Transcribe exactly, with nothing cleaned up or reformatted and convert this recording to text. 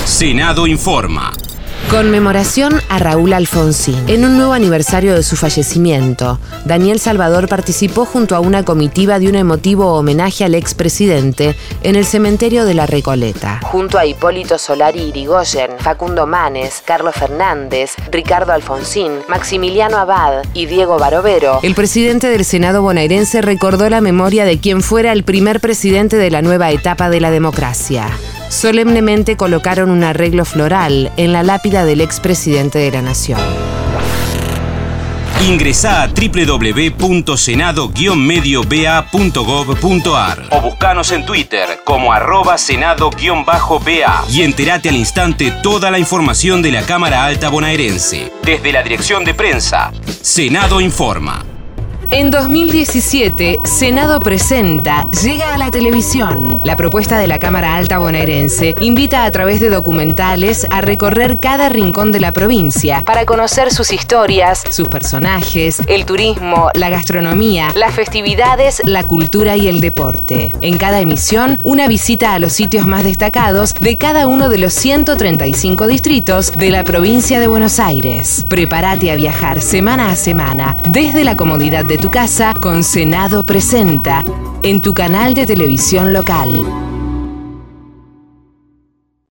Senado Informa. Conmemoración a Raúl Alfonsín. En un nuevo aniversario de su fallecimiento, Daniel Salvador participó junto a una comitiva de un emotivo homenaje al expresidente en el cementerio de La Recoleta. Junto a Hipólito Solari Irigoyen, Facundo Manes, Carlos Fernández, Ricardo Alfonsín, Maximiliano Abad y Diego Barovero, el presidente del Senado bonaerense recordó la memoria de quien fuera el primer presidente de la nueva etapa de la democracia. Solemnemente colocaron un arreglo floral en la lápida del expresidente de la Nación. Ingresá a doble u doble u doble u punto senado guion medio b a punto gov punto a r o buscanos en Twitter como arroba senado-ba y entérate al instante toda la información de la Cámara Alta bonaerense. Desde la dirección de prensa, Senado Informa. En dos mil diecisiete, Senado Presenta llega a la televisión. La propuesta de la Cámara Alta bonaerense invita a través de documentales a recorrer cada rincón de la provincia para conocer sus historias, sus personajes, el turismo, la gastronomía, las festividades, la cultura y el deporte. En cada emisión, una visita a los sitios más destacados de cada uno de los ciento treinta y cinco distritos de la provincia de Buenos Aires. Prepárate a viajar semana a semana desde la comodidad de tu casa con Senado Presenta en tu canal de televisión local.